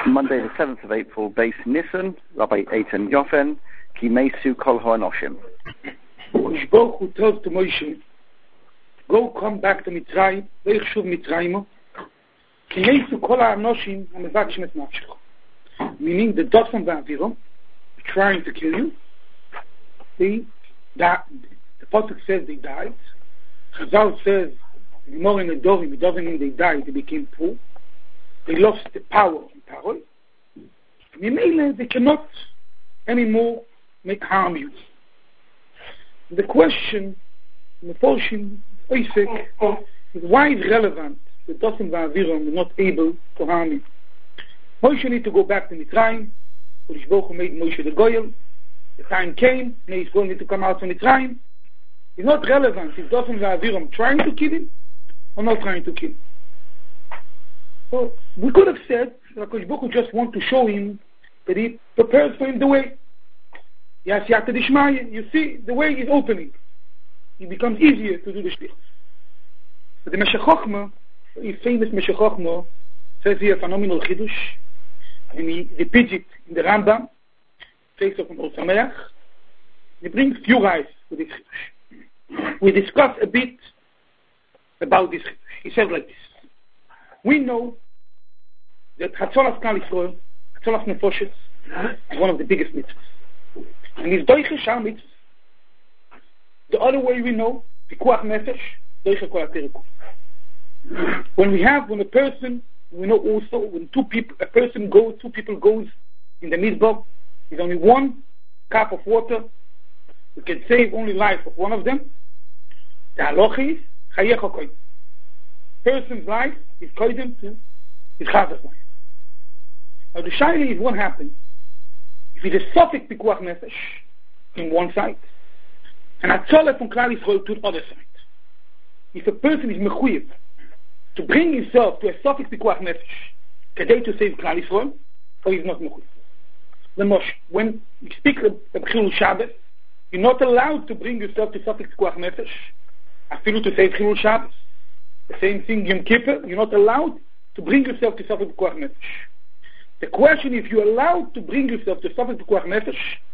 Monday the 7th of April, Beis Nisan, Rabbi Eitan Yofen, Ki Mesu Kol Ha'anoshim. Baruch Hu tells to Moshe, go come back to Mitzrayim, Veich Shuv Mitzrayim, Ki Mesu Kol Ha'anoshim, HaMevakshim Et Nafshech. Meaning the Dotham Va'aviram, trying to kill you. The Pasuk says they died. Chazal says, more in the Dorim, it doesn't mean they died, they became poor. They lost the power in Parol. They cannot anymore harm you. The question, the portion, basic, is why is relevant that Dotham Va'aviram are not able to harm you. Moshe need to go back to Mitzrayim. Kodesh Baruch Hu made Moshe the Goyel. The time came, and he's going to come out from Mitzrayim. It's not relevant if Dotham Va'aviram trying to kill him or not trying to kill him. So we could have said that Kodesh Baruch Hu just want to show him that he prepares for him the way. Yes, Yata Dishmaya, you see the way is opening. It becomes easier to do the shlichus. But the Meshech Chochmah, the famous Meshech Chochmah, says here phenomenal chidush, and he repeats it in the Rambam, face of an Or Sameach. He brings few guys with this chidush. We discuss a bit about this chidush. He says like this. We know that Hatzolas Klal Yisrael, Hatzolas Nefoshes, is one of the biggest mitzvahs. And it's Doiche Shar mitzvahs. The other way we know, Pikuach Nefesh, Doiche Kol HaTerek. When a person, we know also, when two people goes in the Mizbah, there's only one cup of water, we can save only life of one of them. The halacha is, Chayecha Koyim. Person's life is koydem to his chazer's life. Now the shaila is what happens if it is sofik pikuach nefesh in one side and atzola from Klal Yisrael to the other side. If a person is mechuyev to bring himself to a sofik pikuach nefesh kedei to save Klal Yisrael, or he's not mechuyev. The Moshe, when you speak of Chilul Shabbos, you're not allowed to bring yourself to sofik pikuach nefesh, afilu to save Chilul Shabbos. The same thing, Yom Kippur, you're not allowed to bring yourself to Sofek Pekuach Nefesh. The question is, if you're allowed to bring yourself to Sofek Pekuach Nefesh,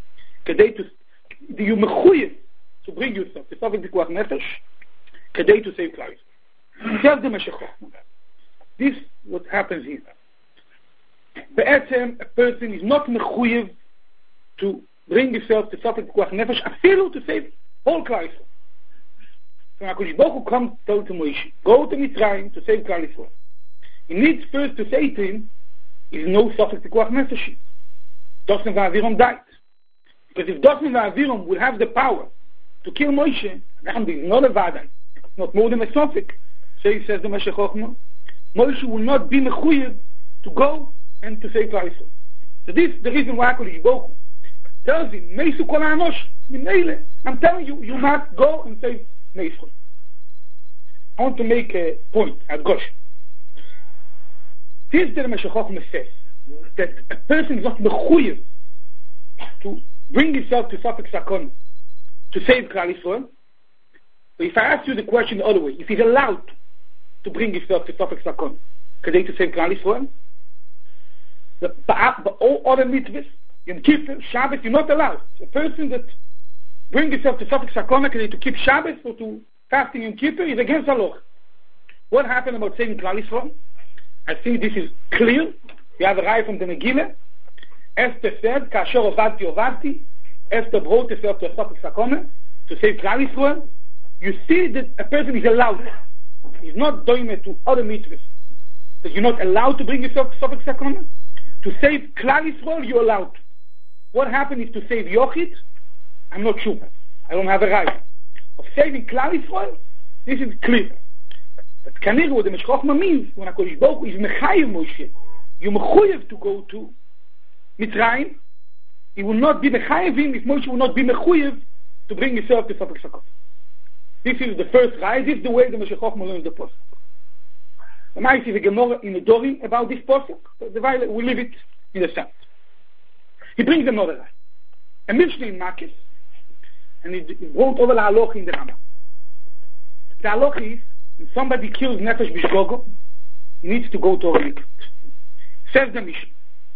do you mechuyev to bring yourself to Sofek Pekuach Nefesh, kedei to save Klal Yisrael? Tell the Meshech Chochmah. This is what happens here. Be'etzem, a person is not mechuyev to bring himself to Sofek Pekuach Nefesh, afilu to save all Klal Yisrael. So now Kodesh Baruch Hu comes to Moshe, go to Mitzrayim to save Klal Yisrael. He needs first to say to him, is no Sofek Pekuach Nefesh. Dotham Va'aviram died. Because if Dotham Va'aviram would have the power to kill Moshe, then there is not a Vadan, not more than a Sofek. So he says the Meshech Chochmah, Moshe will not be mechuyev to go and to save Klal Yisrael. So this is the reason why Kodesh Baruch Hu tells him, Mesu Kol Ha'anoshim, I'm telling you, you must go and save Israel. I want to make a point at Gosh. Here's the Meshech Chochmah says that a person is not mechuyev to bring himself to Sofek Sakon to save Klal Yisrael. So if I ask you the question the other way, if he's allowed to bring himself to Sofek Sakon kedei to save Klal Yisrael, but all other mitzvahs, Yom Kippur, Shabbos, you're not allowed. A person that bring yourself to Sofek Sakona to keep Shabbos or to fasting in Kippur is against the law. What happened about saving Klal Yisrael? I think this is clear. We have a raya from the Megillah. Esther said, Kasher ovadti, Esther brought herself to a Sofek Sakona to save Klal Yisrael. You see that a person is allowed. He's not doing it to other mitzvahs. That you're not allowed to bring yourself to Sofek Sakona. To save Klal Yisrael, you're allowed. What happened is to save Yochid? I'm not sure. I don't have a right. Of saving Klal Yisrael, this is clear. But Kanir, what the Meshech Chochmah means, when HaKadosh Baruch Hu is mechayev Moshe, you're mechuyev to go to Mitzrayim, he will not be mechayev him if Moshe will not be mechuyev to bring himself to Sofek Sakot. This is the first right. This is the way the Meshech Chochmah learns the Pasuk. The Ma'is is a Gemara in the Dorim about this Pasuk. We leave it in the sand. He brings another right. A Mishnah in Makis, and he wrote over the halacha in the Rambam. The halacha is, when somebody kills Nefesh Bishgogo, he needs to go to a mikvah. Says the Mishnah,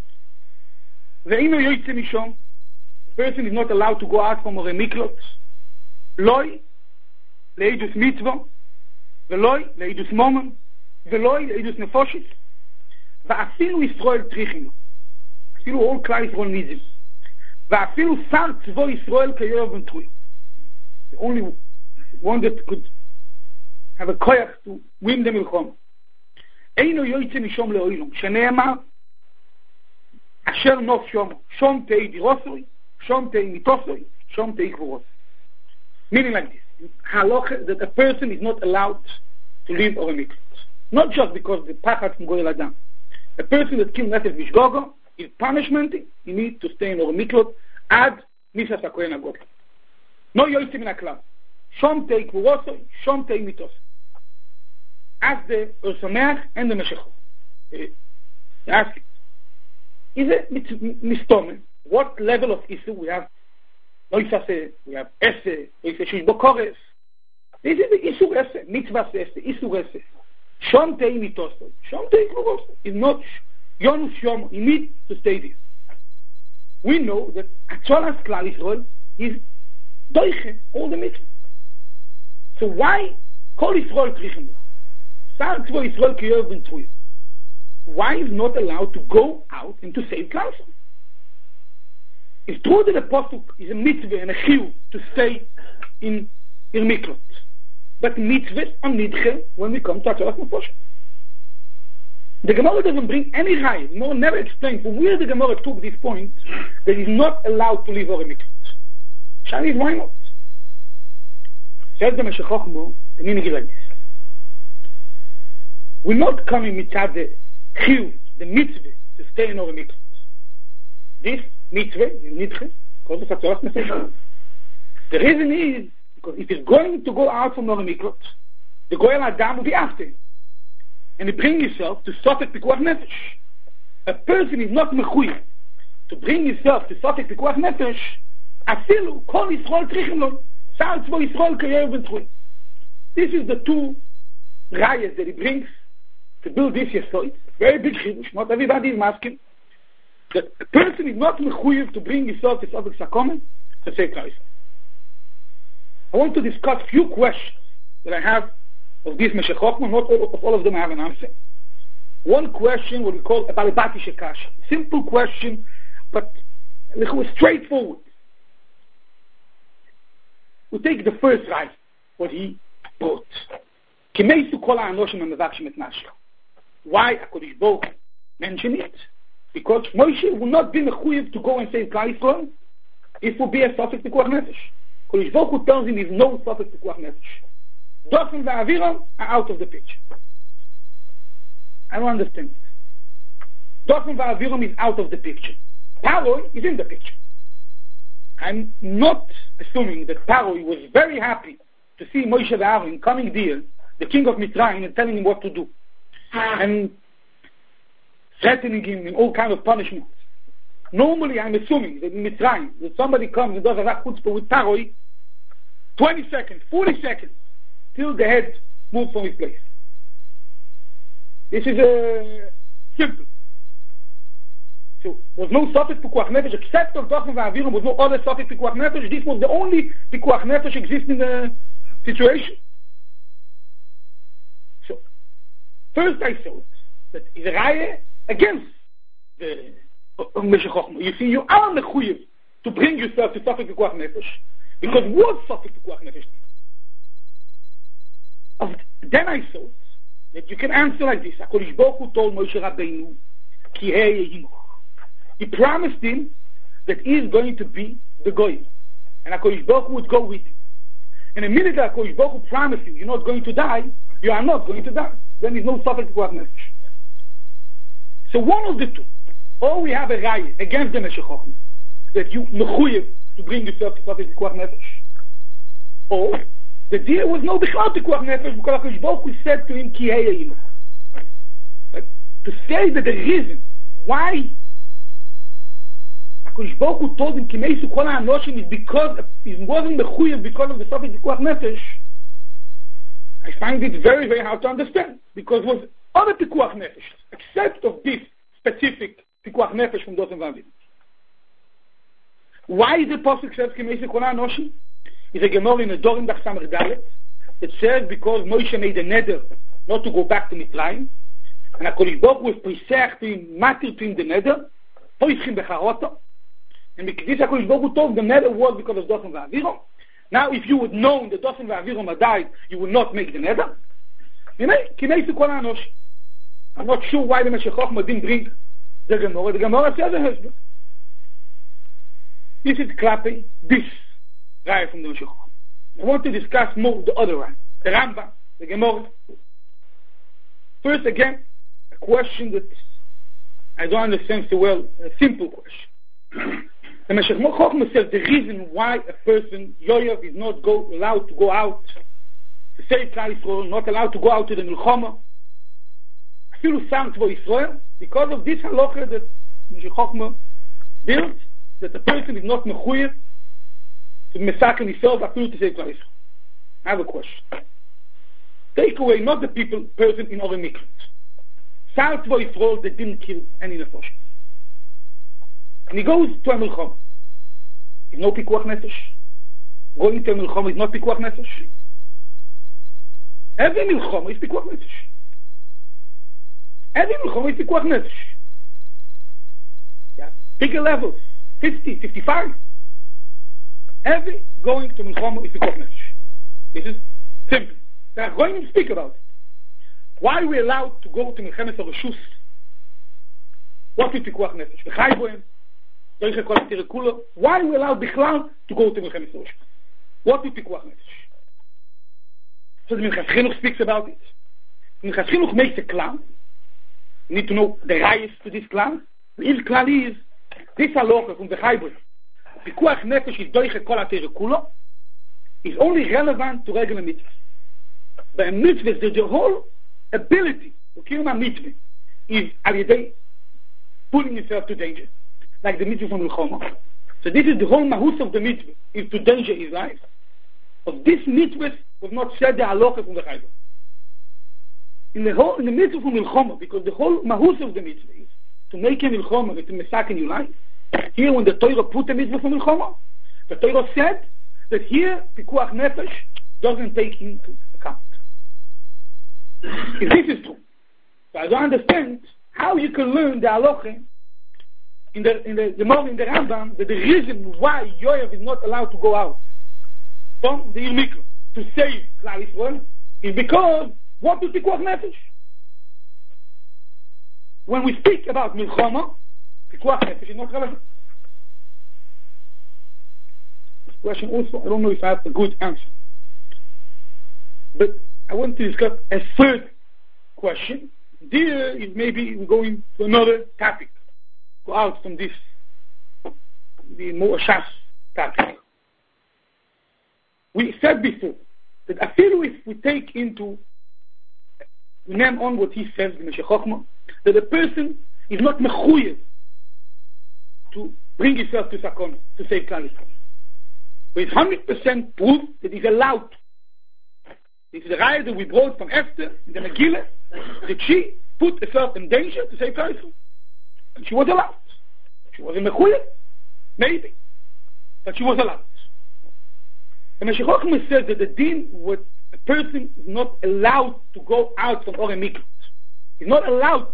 ואינו יוצא משום, the person is not allowed to go out from a miklot, לוי, לעדוס מצווה, ולוי, לעדוס מומן, ולוי, לעדוס נפושיס, ואפילו ישראל צריכים, אפילו all כלל ישראל ניזים, ואפילו שר צבו ישראל כיואב בן טרוי. The only one that could have a koyach to win the milchom. אינו יוצא משום לאוילום, שנאמר, אשר נוף שום, שום תהי דירוסוי, שום תהי מיתוסוי, שום תהי קבורות. Meaning like this, halacha that a person is not allowed to live or a miklot. Not just because the pachat from goyel adam. A person that killed nefesh bishgogo, his punishment, he needs to stay in or a miklot ad misas hakohen hagodol. No yoytze min haklal. Shom tei kvuroso, shom tei mitos. As the Ursameach and the Meshechot. Ask it. Is it mistome? What level of issue we have? Noisase, we have esse, noisase shish bokores. This is the issue esse, mitzvah esse, issue esse. Shom tei mitoso, shom tei kvuroso. It's not yonus shom. You need to stay there. We know that Atzolas Klal Yisrael is doiche all the mitzvahs. So why Kol Yisrael trichim? Sar tzvo Yisrael kiyov ben truya. Why is not allowed to go out and to save Klal Yisrael? It's true that the pasuk is a mitzvah and a chiyuv to stay in miklot, but mitzvahs are nidche when we come to Atzolas Nefoshes. The Gemara doesn't bring any raya. The Gemara never explains from where the Gemara took this point that he's not allowed to live over a miklot. Shani is why not? Says the Meshech Chochmo, the meaning is like this. We're not coming mitzad the chiyuv, the mitzvah, to stay in over miklot. This mitzvah is nidche because of Atzolas Nefoshes. The reason is because if he's going to go out from over miklot, the goyel adam will be after him. And you bring yourself to Sofek Pikuach Nefesh. A person is not mechuyev to bring yourself to Sofek Pikuach Nefesh. Afilu Kol Yisrael trichim lo, Sar tzvo Yisrael kayev ben trui. This is the two rayas that he brings to build this yesod. Very big chidush. Not everybody is masking. That a person is not mechuyev to bring yourself to Sofek Sakomen to save Klal Yisrael. I want to discuss few questions that I have of this Meshech Chochma. Not all of them I have an answer. One question, what we call a balibati shekash. Simple question, but straightforward. We take the first right, what he brought. Kimeisu kol ha'anoshim ha'mevakshim et nafsho. Why HaKadosh Baruch Hu mentioned it? Because Moshe will not be mechuyev to go and save Klal Yisrael. It will be a Sofek Pikuach Nefesh. HaKadosh Baruch Hu tells him there is no Sofek Pikuach Nefesh. Dofen va'aviram are out of the picture. I don't understand it. Dofen va'aviram is out of the picture. Paroi is in the picture. I'm not assuming that Paroi was very happy to see Moshe Aaron coming there, the king of Mitzrayim, and telling him what to do. And threatening him in all kinds of punishments. Normally I'm assuming that in Mitzrayim, that somebody comes and does a chutzpah with Paroi, 20 seconds, 40 seconds, till the head moves from his place. This is simple. So, was no Sofek Pikuach Nefesh except on Dofen va'aviram, was no other Sofek Pikuach Nefesh. This was the only Pikuach Nefesh existing in the situation. So, first I saw that is a raya against the Meshech Chochma. You see, you are mechuyev to bring yourself to Sofek Pikuach Nefesh, because what Sofek Pikuach Nefesh did? Then I saw that you can answer like this. HaKadosh Baruch Hu told Moshe Rabbeinu, Ki hei yimuch. He promised him that he is going to be the goy, and HaKadosh Baruch Hu would go with him. And the minute that HaKadosh Baruch Hu promised you, you're not going to die, you are not going to die. Then there's no Sofek Pikuach Nefesh. So one of the two, or we have a raya against the Meshech Chochma, that you mechuyev to bring yourself to Sofek Pikuach Nefesh, or the deal was no Bichlal Pikuach Nefesh because HaKadosh Baruch Hu said to him, Ki hei yimuch. But to say that the reason why HaKadosh Baruch Hu told him, Kimeisu kol ha'anoshim, is because he wasn't mechuyev because of the Sofek Pikuach Nefesh, I find it very, very hard to understand. Because it was other Pikuach Nefesh, except of this specific Pikuach Nefesh from Dofen va'aviram. Why is the Pasuk says Kimeisi Kol HaAnoshim? It's a Gemara in the Dorim Daf Samach Dalet. It says because Moshe made a neder not to go back to Mitzrayim, and HaKadosh Baruch Hu was presech to him, matir to him the neder, poischim becharoto, and because HaKadosh Baruch Hu told the neder was because of Dosan V'Aviram. Now, if you would know that Dosan V'Aviram had died, you would not make the neder. Kimeisi Kol HaAnoshim. I'm not sure why the Meshech Chochmah didn't bring the Gemara. The Gemara says a husband. This is Klappe, this Raya from the Meshech Chochmah. I want to discuss more the other Raya, the Rambam, the Gemara. First, again, a question that I don't understand so well, a simple question. The Meshech Chochmah says the reason why a person, Yoav, is not allowed to go out to save Klal Yisrael, not allowed to go out to the Milchama, Afilu Sam Tzvo Yisrael, because of this halacha that Meshech Chochmah built, that the person is not mechuyev to mesaken himself Afilu to save Klal Yisrael. I have a question. Take away not the person in Orem Miklat. Sam Tzvo Yisrael, they didn't kill any Nefesh. And he goes to a Milchama. Is no Pikuach Nefesh. Going to a Milchama is not Pikuach Nefesh. Every Milchama is Pikuach Nefesh. Every Milchama is Pikuach Nefesh. Yeah, bigger levels, 50, 55. Every going to Milchama is Pikuach Nefesh. This is simple. They are going to speak about it. Why are we allowed to go to Milchemes HaReshus? What is Pikuach Nefesh? V'chai bohem. Why are we allowed Bichlal to go to Milchemes HaReshus? What is Pikuach Nefesh? So the Minchas Chinuch speaks about it. Minchas Chinuch makes a klal. You need to know the rayas to this klal. His klal is this halacha from the Chayboy. Pikuach Nefesh is doiche kol ateiru kulo. Is only relevant to regular mitzvahs. But in mitzvahs, the whole ability to kill my mitzvah is al-yedei putting yourself to danger, like the mitzvah from Milchama. So this is the whole mahus of the mitzvah, is to danger his life. Of this mitzvah was not said the halacha from the Chayboy. In the mitzvah from Milchama, because the whole mahus of the mitzvah is to make a Milchama and to mesaken your life. Here, when the Torah put the mitzvah from Milchama, the Torah said that here Pikuach Nefesh doesn't take into account. If this is true, so I don't understand how you can learn the halacha in the Rambam that the reason why Yoav is not allowed to go out from the Mikra to save Klal Yisrael is because what is Pikuach Nefesh? When we speak about Milchama, Pikuach Nefesh is not relevant. This question also, I don't know if I have a good answer. But I want to discuss a third question. There is maybe we're going to another topic. Go out from this, the more Shas topic. We said before that I feel if we take into name on what he says in Meshech Chochmah, that a person is not mechuyev to bring himself to Sakon to save Klal Yisrael. But it's 100% proof that he's allowed. This is the raya that we brought from Esther in the Megillah, that she put herself in danger to save Klal Yisrael. And she was allowed. She wasn't mechuyev, maybe, but she was allowed. And Meshech Chochmah says that the din with a person is not allowed to go out from Orem Miklat. He's not allowed.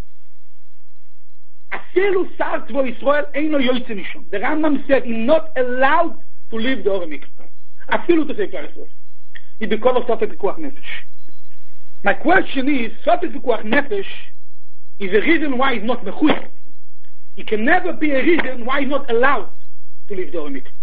Afilu Sar Tzvo Yisrael Eino Yoytze Misham. The Rambam said he's not allowed to leave the Orem Miklat. Afilu to save Klal Yisrael. It's because of Sofet Pikuach Nefesh. My question is, Sofet Pikuach Nefesh is a reason why he's not mechuyev. It can never be a reason why he's not allowed to leave the Orem Miklat.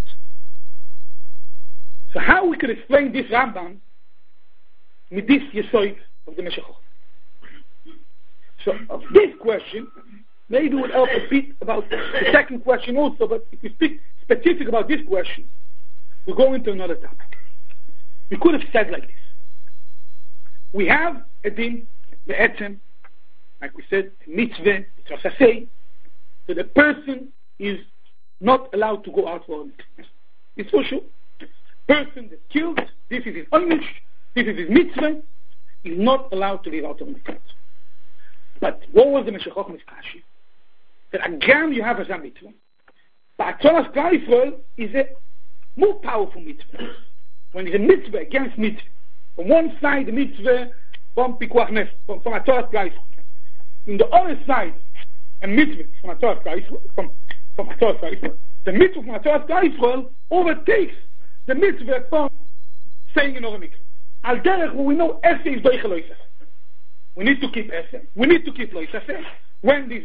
So how we can explain this Rambam with this Yesoid of the Meshech Chochmah? So of this question, maybe we'll help a bit about the second question also, but if we speak specific about this question, we'll go into another topic. We could have said like this. We have a din, the etzem, like we said, mitzvah, say, that a person is not allowed to go out for a mitzvah. It's for sure. Person that killed, this is his oinish, this is his mitzvah, is not allowed to live out of mitzvah. But what was the Meshech Chochmah's kashi? That again you have a mitzvah. But Atzolas Klal Yisrael is a more powerful mitzvah. When it's a mitzvah against mitzvah, from one side the mitzvah from Pikuach Nefesh, from Atzolas Klal Yisrael. In the other side, a mitzvah from Atzolas Klal Yisrael, from Atzolas Klal Yisrael. The mitzvah from Atzolas Klal Yisrael overtakes the mitzvah from saying in Orah Mikra. Al derech, we know Esse is Doiche Lo Yisaseh. We need to keep Esse. We need to keep Lo Yisaseh. When this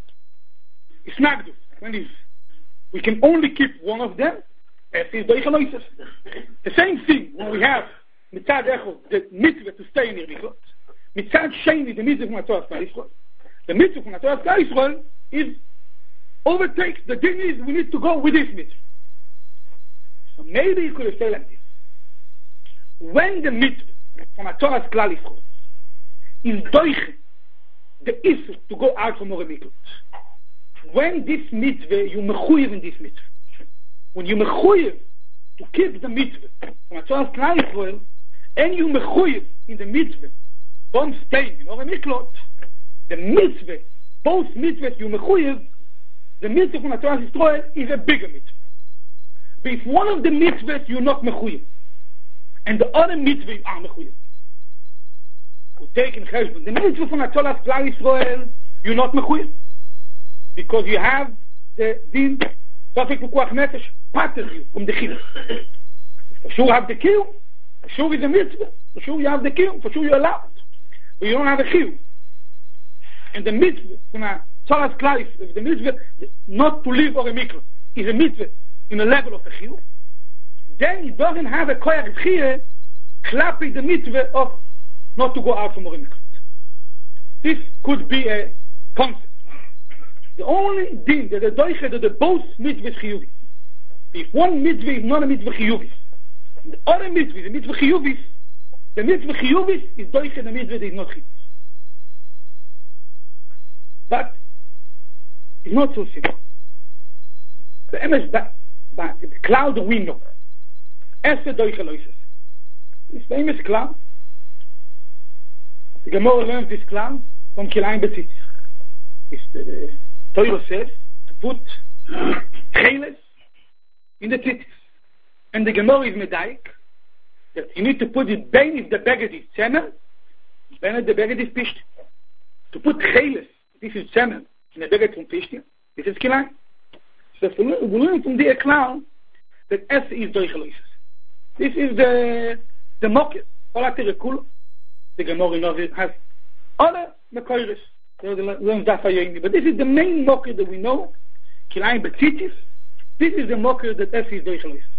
is Nagdus, when this, we can only keep one of them. Esse is Doiche Lo Yisaseh. The same thing when we have Mitzad Echad, the mitzvah to stay in Yerichot. Mitzad Sheni, the mitzvah from Atzolas Klal Yisrael. The mitzvah from Atzolas Klal Yisrael is overtakes. The thing is, we need to go with this mitzvah. So maybe you could have said like this. When the mitzvah from Atzolas Klal Yisrael is doiche the issue to go out from Orah Mikra, when this mitzvah, you mechuyev in this mitzvah. When you mechuyev to keep the mitzvah from Atzolas Klal Yisrael, and you mechuyev in the mitzvah from staying in Orah Mikra, the mitzvah, both mitzvahs you mechuyev, the mitzvah from Atzolas Yisrael is a bigger mitzvah. But if one of the mitzvahs you're not mechuyev, and the other mitzvah you are mechuyev, we take in cheshbon the mitzvah from Atzolas Klal Yisrael, you're not mechuyev, because you have the din Safek Pikuach Nefesh patters you from the chiyuv. For sure you have the kiyuv, for sure it's a mitzvah, for sure you have the kiyuv, for sure you're allowed, but you don't have a chiyuv. And the mitzvah from Atzolas Klal Yisrael, the mitzvah not to leave Orah Mikra is a mitzvah in a level of a chiyuv, then he doesn't have a koyach chiyuv clapping the mitzvah of not to go out from Orah Mikra. This could be a concept. The only thing that the doiche that the both mitzvahs chiyuvis. If one mitzvah is not a mitzvah chiyuvis, the other mitzvah is a mitzvah chiyuvis, the mitzvah chiyuvis is doiche the mitzvah that is not chiyuvis. But it's not so simple. The emes the cloud that we know, Esse Doiche Lo Yisaseh. This famous cloud. The Gemara learns this cloud from Kilayim Betzitzis. The Torah says to put cheles in the tzitzis. And the Gemara is medayik that you need to put it ben if the beged is tzemer, ben if the beged is pishti. To put cheles, this is tzemer, in the beged from pishti, this is Kilayim. So we learn from the cloud that Esse is Doiche Lo Yisaseh. This is the mocker. The Gemara has other Mekoiris. But this is the main mocker that we know. Kilayim Betzitzis. This is the mocker that Esse is Doiche Lo Yisaseh.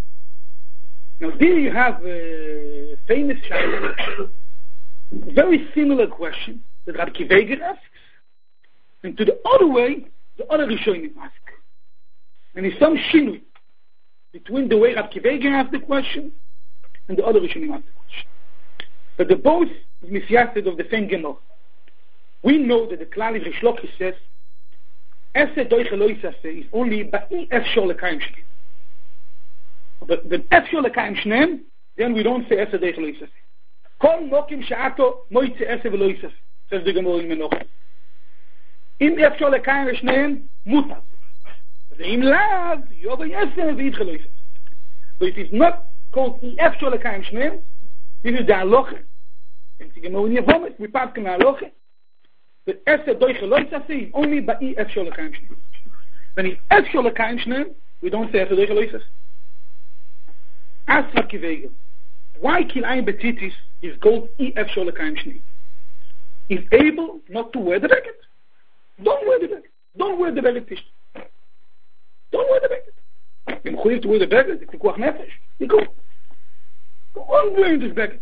Now there you have a famous shaila, very similar question that Rabbi Kiveger asks, and to the other way, the other Rishonim ask. And there's some shinui between the way Rabbi Kiveger asked the question and the other Rishonim asked the question. But the both is misyased of the same Gemara. We know that the Klal Rish Lakish says Esse Doiche Lo Yisaseh is only Ba'i Efshor Lekayim Shneim. But the Efshor Lekayim Shneim, then we don't say Esse Doiche Lo Yisaseh. Kol Mokim Sha'ato Moitze Esse V'Lo Yisaseh, says the Gemara in Menach. Im Efshor Lekayim Shneim, Mutar. Im Lav, Yoga Esse V'Yitche Lo Yisaseh. But it is not called Efshor Lekayim Shneim, this is the halacha. And the Gemara in Yevomet, we pass the halacha. But Esse Doiche Lo Yisaseh is only Ba'i Efshor Lekayim Shneim. When it's Efshor Lekayim Shneim, we don't say Esse Doiche Lo Yisaseh. Ask Rabbi Kiveger, why Kilayim Betzitzis is called Efshor Lekayim Shneim? Is able not to wear the beged. Don't wear the beged. Don't wear the beged fish. Don't wear the beged. You're mechuyev to wear the beged. It's Pikuach Nefesh. You go on wearing this beged.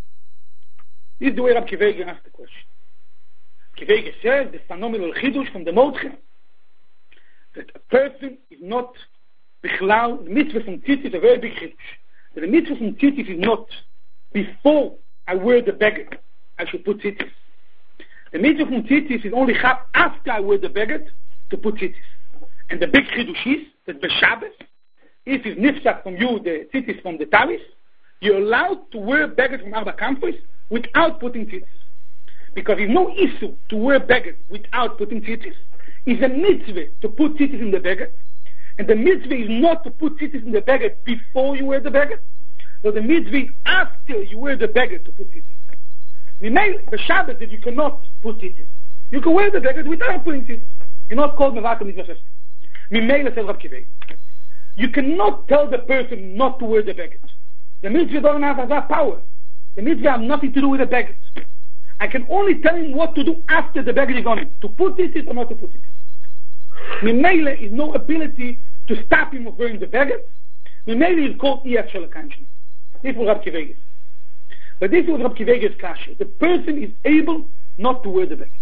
This is the way Rabbi Kiveger asked the question. Kiveger says the phenomenal chidush from the Mordechai that a person is not bichlal. The mitzvah from tzitzis is a very big chidush. That the mitzvah from tzitzis is not before I wear the beged I should put tzitzis. The mitzvah from tzitzis is only after I wear the beged to put tzitzis. And the big chidush is that b'Shabbos, if it's nifsak from you the tzitzis from the talis, you're allowed to wear beged from Arba Kampos without putting tzitzis. Because there's no issue to wear beged without putting tzitzis. It's a mitzvah to put tzitzis in the beged. And the mitzvah is not to put tzitzis in the beged before you wear the beged. So the mitzvah is after you wear the beged to put tzitzis. The Shabbat that you cannot put tzitzis. You can wear the beged without putting tzitzis. You're not called Mevata Mitzvah. Mimela says Rav Kivei. You cannot tell the person not to wear the beged. The mitzvah doesn't have that power. The mitzvah has nothing to do with the beged. I can only tell him what to do after the beged is on him. To put tzitzis or not to put tzitzis. Mimela is no ability to stop him of wearing the beged. Mimela is called Iyach Shalakam. This is what Rav Kivei is. But this is what Rav Kivei is kasher. The person is able not to wear the beged.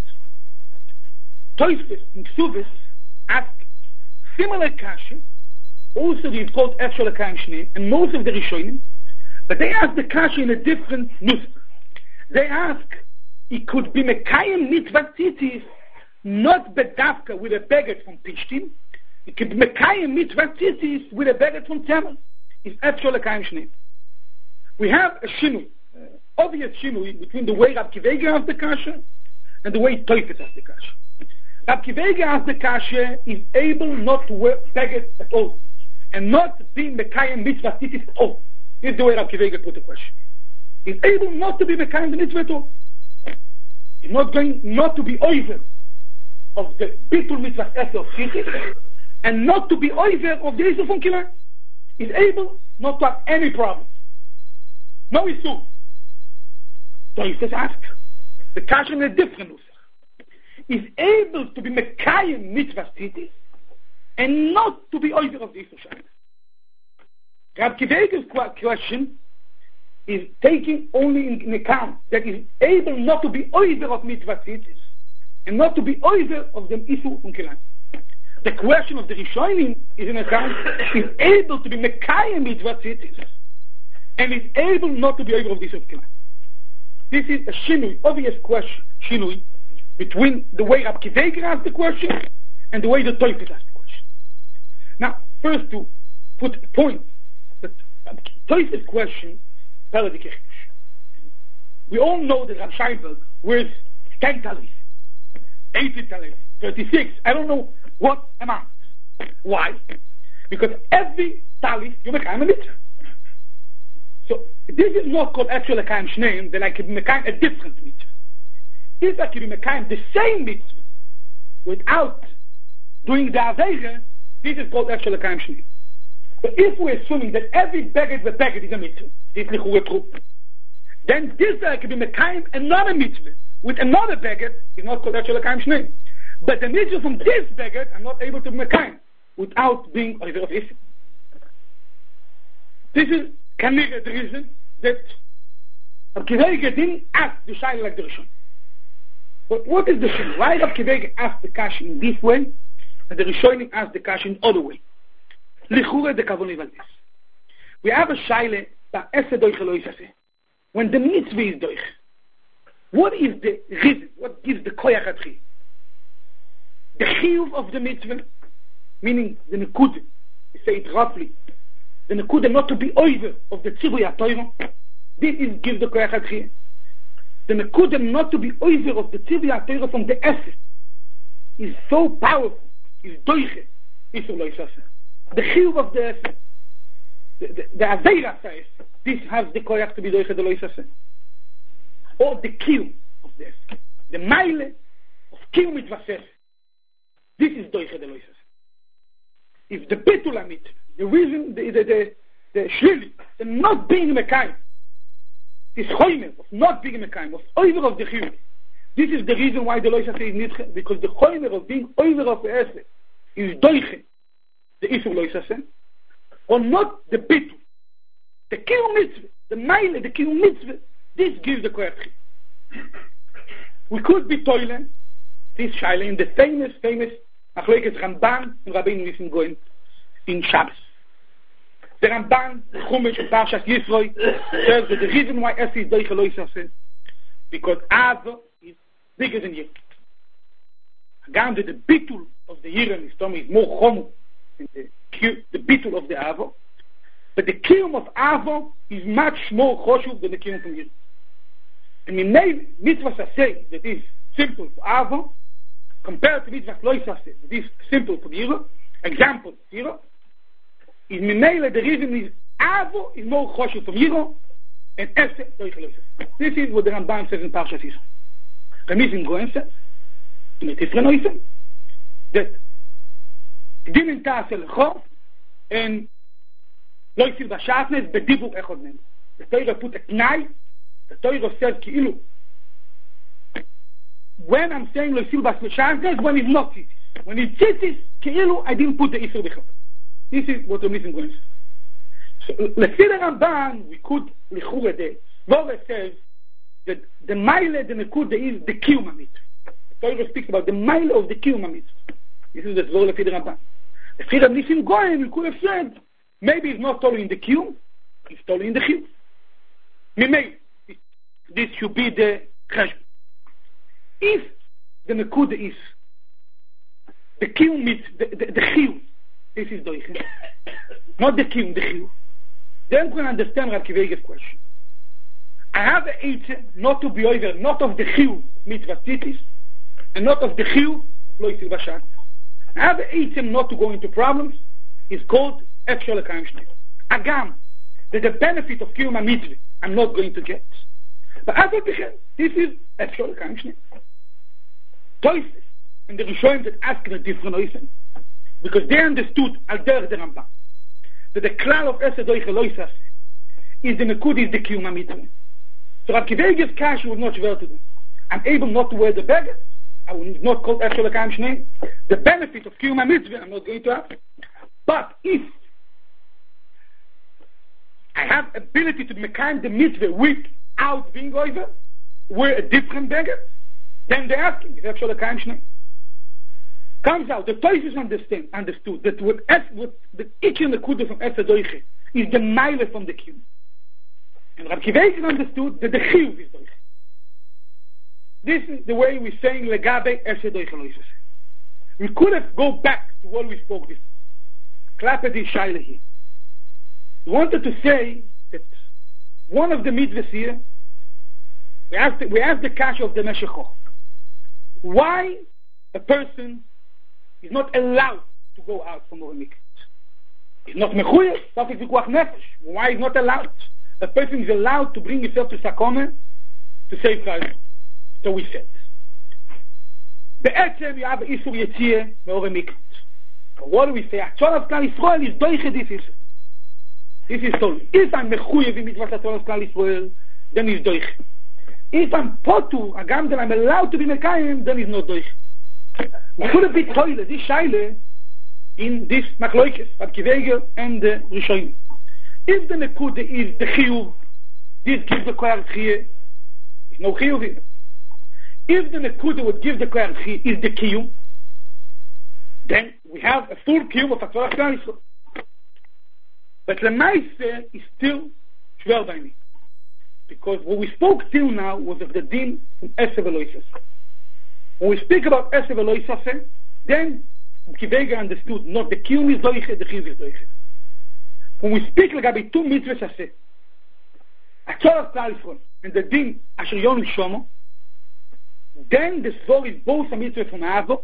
Tosfos and Ksuvis ask similar kasher. Also, it's called Iyach Shalakam Shnei, and most of the Rishonim. But they ask the kasher in a different nusach. They ask, it could be Mekayim mitzvah tzitzis, not bedavka with a beged from Pishtim. It could be Mekayim mitzvah tzitzis with a beged from Tzemel. It's Iyach Shalakam Shnei. We have a shinui, obvious shinui between the way Rav Kivei asks the kasher and the way Tosfos asks the kasher. Rav Kivei asks the kasher is able not to wear beged at all, and not be Mekayim mitzvah tzitzis at all. This is the way Rav Kivei put the question. He's able not to be Mekayim the mitzvah at all. He's not going not to be over of the bitul mitzvah of tzitzis, and not to be over of the issue from Kilah. He's able not to have any problem. No issue. Tosfos ask the kasher in a different nusach. Is able to be Mekayim mitzvah tzitzis and not to be over of the issue. Rav Kivei's question is taking only in account that is able not to be over of mitzvah tzitzis and not to be over of the issue from Kilah. The question of the Rishonim is in account is able to be Mekayim mitzvah tzitzis and is able not to be over of this of Kilah. This is a shinui, obvious question, shinui, between the way Rav Kivei asked the question and the way the Tosfos asked the question. Now, first to put a point, that Tosfos' question, we all know that Rav Scheinberg wears 10 talis, 18 talis, 36, I don't know what amount. Why? Because every talis you make a mitzvah. So this is not called actual Mekayim Shneim, then I can be Mekayim a different mitzvah. If I can be Mekayim the same mitzvah without doing the Aveira, this is called actual Mekayim Shneim. But if we're assuming that every beged is a mitzvah, this is true, then this I can be Mekayim another mitzvah with another beged is not called actual Mekayim Shneim. But the mitzvah from this beged I'm not able to be Mekayim without being over of Issur. This is can be the reason that Rav Kivei didn't ask the Shaila like the Rishon. But what is the Shaila? Why Rav Kivei asked the Kash in this way and the Rishonim asked the Kash in other way? L'chure de kavon is this. We have a Shaila that esse doich lo yisase. When the mitzvah is doich, what is the reason? What gives the koyach atchi? The chiyuv of the mitzvah, meaning the nekudah, we say it roughly, the nekudah not to be over of the tzivui hatoiro. This is give the koyach atchi. The nekudah not to be over of the tzivui hatoiro from the essence is so powerful. Is doiche. Isur lo yisase. The chiyuv of the essence, the aveira says, this has the koyach to be doiche de lo yisase. Or the kill of the essence, the mile of kill mitzvah. This is doiche de lo yisase. If the bitul mitzvah, the reason, the shlili, the not being Mekayim, this choimer of not being Mekayim, of over of the chiyuv, this is the reason why the lo yisase is nidche, because the choimer of being over of the essence is doiche, the Isur lo yisase, or not the bitul. The kiyum mitzvah, the mile, the kiyum mitzvah, this gives the koyach. We could be toilen this shaila in the famous Achloikes Ramban and Rabbeinu Nissim Goyen in Shabbos. The Ramban, the Chumash, and Parshas Yisroi says that the reason why Esse is doiche lo yisase because Ava is bigger than Yirah. Again, the bitul of the Yirah is more chomu than the bitul of the Ava, but the kiyum of Ava is much more choshuv than the kiyum from Yirah. And in mitzvah saseh that is simple for Ava, compared to mitzvah lo yisase that is simple for Yirah, example, zero, is Mimele, the reason is Avo is more choshev from Yiro, and Ese, Doiche Loisas. This is what the Ramban says in Parshas Yisro. Remizim Goen says, in the Tifre Noisen, that Din Ta'ase Lecho, and Loisil Bashatnes, Bedibur Echod Mem. The Torah put a Tnai, the Torah says, Ki'ilu, when I'm saying Loisil Bashatnes, when it's not Tzitzis. When it's Tzitzis, Ki'ilu, I didn't put the Isur Bechot. This is what Remizim Goen says. So, let's see the Ramban, we could Lichura the Vore says that the Maile, the Nekuda is the Kiyum HaMitzvah. The Torah speaks about the Maile of the Kiyum HaMitzvah. This is the Zvor Lefi the Ramban. The Fir Nissim Goyen, we could have said, maybe it's not totally in the Kiyum, it's totally in the Chiyum. Mimei, this should be the Cheshbon. If the Nekuda is the Kiyum Mitzvah, the Chiyum, this is Doichen, not the Kiyum, the Chiyum. Then we can understand Rav Akiva Eiger's question. I have an eitzah not to be over, not of the Chiyuv mitzvah tzitzis, and not of the Chiyuv loisil bashat. I have an eitzah not to go into problems. It's called Efshel Lekayim Shnei. Agam, that the benefit of Kiyum HaMitzvah I'm not going to get. But as this is Efshel Lekayim Shnei. Toises and the Rishonim that ask a different reason, because they understood al derech the Rambam, that the klal of Esed Doiche Loisas is the Nekud, is the Kiyum HaMitzvah. So Rav Akiva Eiger's kash would not shver to them. I'm able not to wear the beggar. I will not call Efshel Lekayim Shnei. The benefit of Kiyum HaMitzvah I'm not going to have. But if I have ability to make the mitzvah without being over, wear a different beggar, then they're asking, is Efshel Lekayim Shnei? Comes out, the Toises understood that what the Ikir Nekuda from Esed Doiche is the Meile from the Kiyum. And Rav Akiva Eiger understood that the Chiyuv is Doiche. This is the way we're saying Legabe Esed Doiche Loises. We could have go back to what we spoke before. Clap at the Shaila here. We wanted to say that one of the mitzvahs here, we asked the kash of the Meshech. Why a person is not allowed to go out from Orah Mikveh? He's not mechuyev, safek vikuach nefesh. Why is not allowed? A person is allowed to bring himself to Sakome to save Chayim. So we said, Be'etzem you have Isur Yetziyah me'Orah Mikveh. What do we say? Atzol of Klal Yisrael is doiche this Isur. This is told. If I'm mechuyev in mitzvah Atzol of Klal Yisrael, then it's doiche. If I'm potu, agam that I'm allowed to be mekayim, then it's not doiche. We could have been toilet, this shaila, in this machloikes, Rav Akiva Eiger and the Rishonim. If the nekuda is the chiyuv, this gives the koyar chiyuv. There's no chiyuv here. If the nekuda would give the koyar chiyuv is the kiyum, then we have a full kiyum of Atzol Klal Yisrael. But lemaise is still shver by me, because what we spoke till now was of the din from Esav Eloisas. When we speak about Esav Eloisas, then Akiva Eiger understood not the kiyum is doiche, the chiyuv is doiche. When we speak like two mitzvahs aseh, Atzol Klal Yisrael and the din asher yonu shomo, then the svor is both a mitzvah from Avo.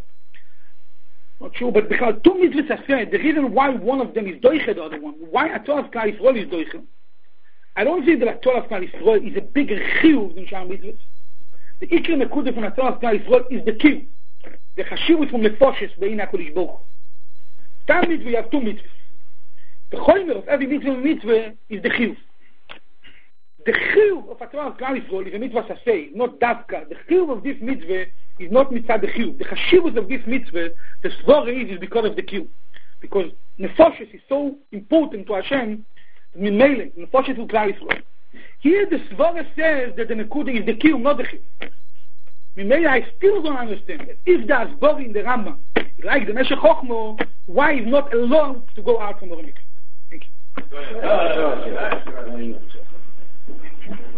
Not sure, but because two mitzvahs aseh, the reason why one of them is doiche, the other one, why Atzol Klal Yisrael is doiche, I don't see that Atzol Klal Yisrael is a bigger chiyuv than Shar mitzvahs. The Ikir Nekuda from Atzol Klal Yisrael is the kiyuv. The chashivut from nefoshes bein HaKadosh Baruch Hu. Tam mitzvah you have two mitzvahs. The choimer of every mitzvah is the chiyuv. The chiyuv of Atzol Klal Yisrael is a mitzvah saseh, not dafka. The chiyuv of this mitzvah is not mitzvah the chiyuv. The chashivut of this mitzvah, the svara is because of the chiyuv. Because nefoshes is so important to Hashem, Mimele, nefoshes to Klal Yisrael. Here the svara says that the nekuda is the kiyum, not the chiyum. Mimele, I still don't understand that. If the asbor in the Rambam, like the Meshech Chochmo, why is not allowed to go out from the Orah Mikveh? Thank you.